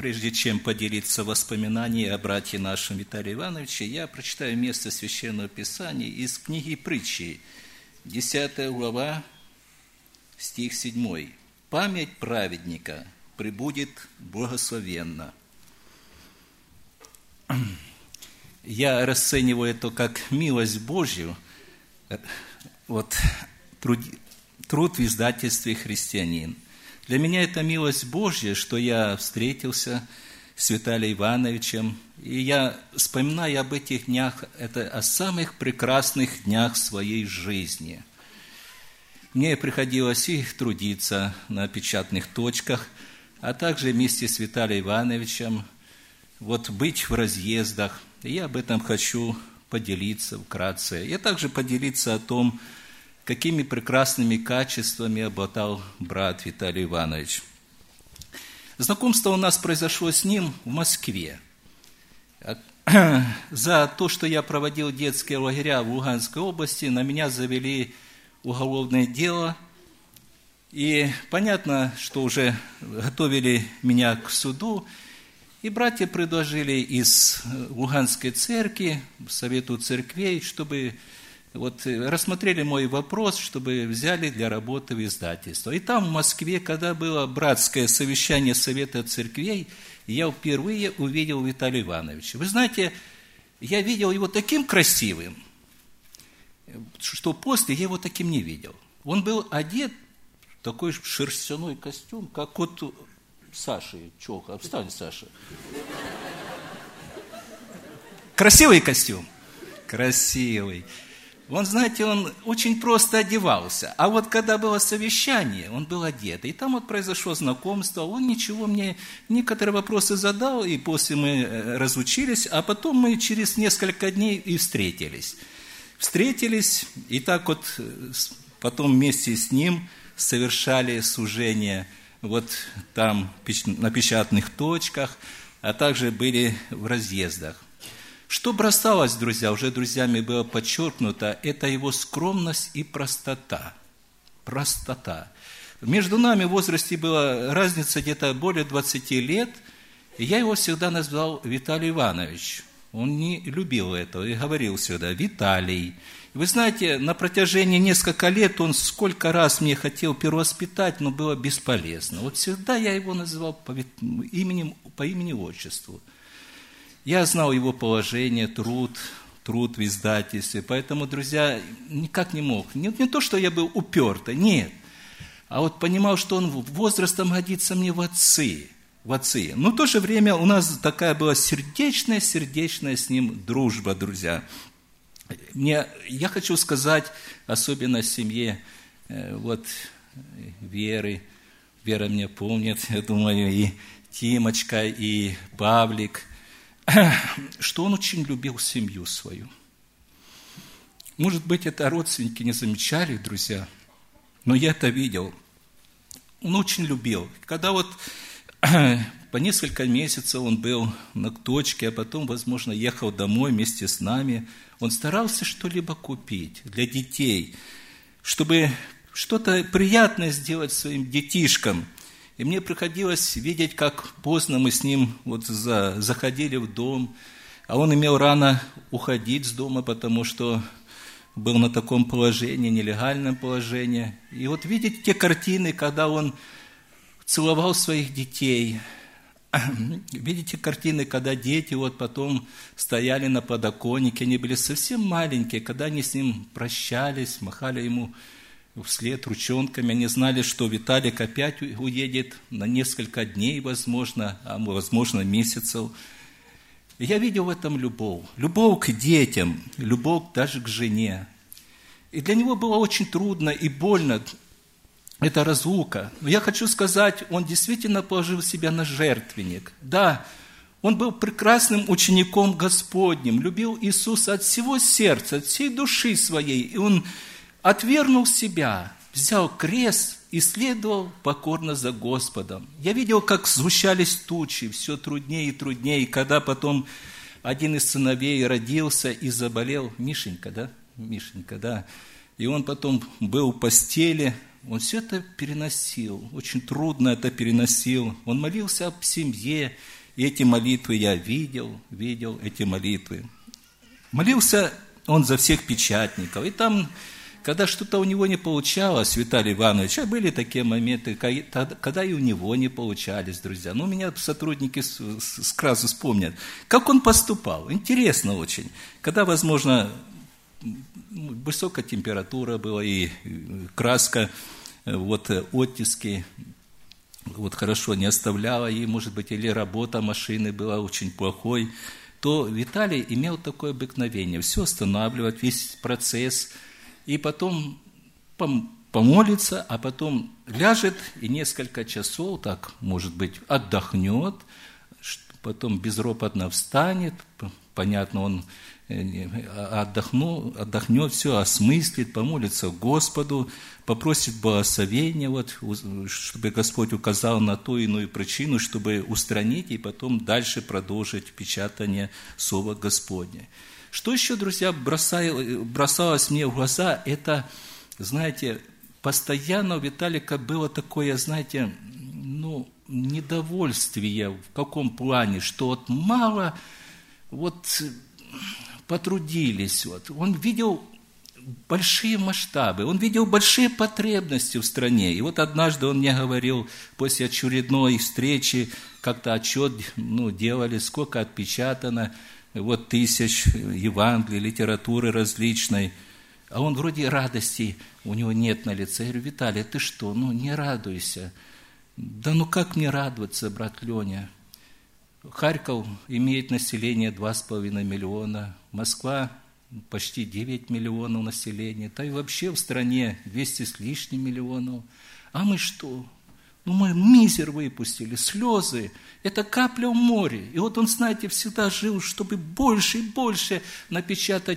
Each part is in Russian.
прежде чем поделиться воспоминаниями о брате нашем Виталии Ивановиче, я прочитаю место Священного Писания из книги Притчи, 10 глава, стих 7. «Память праведника пребудет благословенна». Я расцениваю это как милость Божью, труд в издательстве «Христианин». Для меня это милость Божья, что я встретился с Виталием Ивановичем, и я вспоминаю об этих днях, это о самых прекрасных днях своей жизни. Мне приходилось и трудиться на печатных точках, а также вместе с Виталием Ивановичем быть в разъездах. И я об этом хочу поделиться вкратце. И также поделиться о том, какими прекрасными качествами обладал брат Виталий Иванович. Знакомство у нас произошло с ним в Москве. За то, что я проводил детские лагеря в Луганской области, на меня завели уголовное дело. И понятно, что уже готовили меня к суду. И братья предложили из Луганской церкви, Совету церквей, чтобы рассмотрели мой вопрос, чтобы взяли для работы в издательство. И там, в Москве, когда было братское совещание Совета церквей, я впервые увидел Виталия Ивановича. Вы знаете, я видел его таким красивым, что после я его таким не видел. Он был одет в такой шерстяной костюм, как Саши Чоха. Встань, Саша. Красивый костюм? Красивый. Он очень просто одевался. А когда было совещание, он был одет. И там произошло знакомство. Он мне некоторые вопросы задал, и после мы разучились, а потом мы через несколько дней и встретились. И так потом вместе с ним совершали служение там на печатных точках, а также были в разъездах. Что бросалось, друзья, уже друзьями было подчеркнуто, это его скромность и простота. Простота. Между нами в возрасте была разница где-то более 20 лет, и я его всегда назвал Виталий Иванович. Он не любил этого и говорил всегда «Виталий». Вы знаете, на протяжении нескольких лет он сколько раз мне хотел перевоспитать, но было бесполезно. Всегда я его называл по имени-отчеству. Я знал его положение, труд в издательстве, поэтому, друзья, никак не мог. Не то, что я был упертый, нет. А понимал, что он возрастом годится мне в отцы. Но в то же время у нас такая была сердечная с ним дружба, друзья. Я хочу сказать, особенно семье Веры. Вера меня помнит, я думаю, и Тимочка, и Павлик, что он очень любил семью свою. Может быть, это родственники не замечали, друзья, но я это видел. Он очень любил. Когда по несколько месяцев он был на точке, а потом, возможно, ехал домой вместе с нами, он старался что-либо купить для детей, чтобы что-то приятное сделать своим детишкам. И мне приходилось видеть, как поздно мы с ним заходили в дом, а он имел рано уходить с дома, потому что был на таком положении, нелегальном положении. И видеть те картины, когда он целовал своих детей. Видите картины, когда дети потом стояли на подоконнике, они были совсем маленькие, когда они с ним прощались, махали ему вслед ручонками, они знали, что Виталик опять уедет на несколько дней, возможно, а возможно месяцев. И я видел в этом любовь к детям, любовь даже к жене. И для него было очень трудно и больно эта разлука. Но я хочу сказать, он действительно положил себя на жертвенник. Да, он был прекрасным учеником Господним, любил Иисуса от всего сердца, от всей души своей. И он отвергнул себя, взял крест и следовал покорно за Господом. Я видел, как сгущались тучи, все труднее и труднее. И когда потом один из сыновей родился и заболел, Мишенька, да? И он потом был в постели, он все это переносил, очень трудно это переносил. Он молился об семье, и эти молитвы я видел эти молитвы. Молился он за всех печатников. И там, когда что-то у него не получалось, Виталий Иванович, были такие моменты, когда и у него не получались, друзья. Ну, меня сотрудники сразу вспомнят, как он поступал. Интересно очень. Когда, возможно, высокая температура была и краска, оттиски, хорошо не оставляла, и, может быть, или работа машины была очень плохой, то Виталий имел такое обыкновение все останавливать, весь процесс, и потом помолится, а потом ляжет и несколько часов, так, может быть, отдохнет, потом безропотно встанет, понятно, он отдохнет, все осмыслит, помолится Господу, попросит благословения, чтобы Господь указал на ту иную причину, чтобы устранить и потом дальше продолжить печатание Слова Господня. Что еще, друзья, бросалось мне в глаза, это, знаете, постоянно у Виталика было такое, знаете, недовольствие, в каком плане, что мало потрудились. Он видел большие масштабы, он видел большие потребности в стране. И однажды он мне говорил, после очередной встречи, как-то отчет делали, сколько отпечатано, тысяч Евангелий, литературы различной. А он вроде радости у него нет на лице. Я говорю: Виталий, ты что, не радуйся. Да как мне радоваться, брат Леня? Харьков имеет население 2,5 миллиона, Москва почти 9 миллионов населения, да и вообще в стране 200 с лишним миллионов. А мы что? Мы мизер выпустили, слезы, это капля в море. И он, знаете, всегда жил, чтобы больше и больше напечатать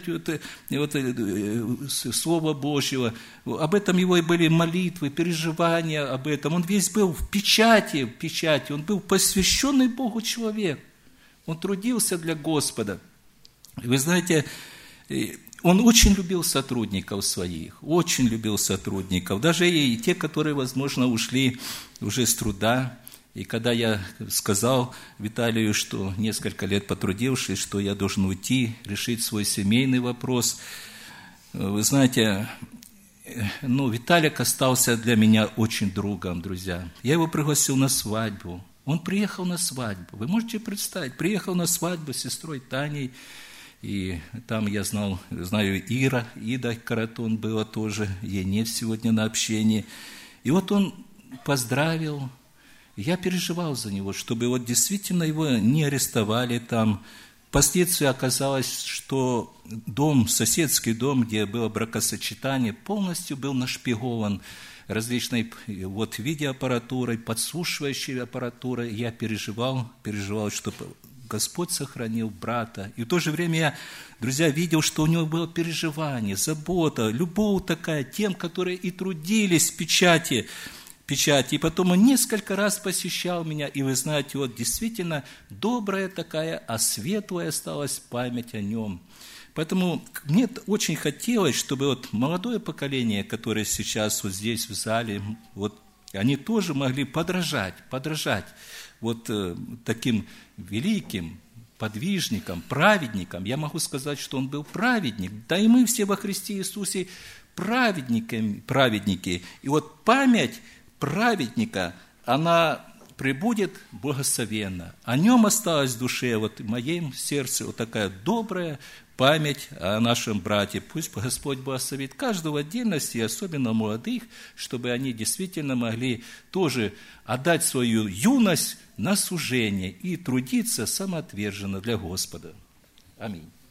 Слово Божьего. Об этом его и были молитвы, переживания об этом. Он весь был в печати, он был посвященный Богу человек. Он трудился для Господа. И вы знаете, он очень любил сотрудников своих, очень любил сотрудников, даже и те, которые, возможно, ушли уже с труда. И когда я сказал Виталию, что несколько лет потрудившись, что я должен уйти, решить свой семейный вопрос, вы знаете, Виталик остался для меня очень другом, друзья. Я его пригласил на свадьбу. Он приехал на свадьбу. Вы можете представить, приехал на свадьбу с сестрой Таней. И там я знаю Ида Каратон была тоже, ей нет сегодня на общении. И он поздравил, я переживал за него, чтобы действительно его не арестовали там. Впоследствии оказалось, что соседский дом, где было бракосочетание, полностью был нашпигован различной видеоаппаратурой, подслушивающей аппаратурой. Я переживал, чтобы Господь сохранил брата. И в то же время я, друзья, видел, что у него было переживание, забота, любовь такая тем, которые и трудились в печати. И потом он несколько раз посещал меня. И вы знаете, действительно добрая такая, а светлая осталась память о нем. Поэтому мне очень хотелось, чтобы молодое поколение, которое сейчас здесь в зале, они тоже могли подражать таким великим подвижникам, праведникам. Я могу сказать, что он был праведник. Да и мы все во Христе Иисусе праведники. И память праведника, она пребудет благословенно. О нем осталась в душе, в моем сердце такая добрая память о нашем брате. Пусть Господь благословит каждого в отдельности, особенно молодых, чтобы они действительно могли тоже отдать свою юность на служение и трудиться самоотверженно для Господа. Аминь.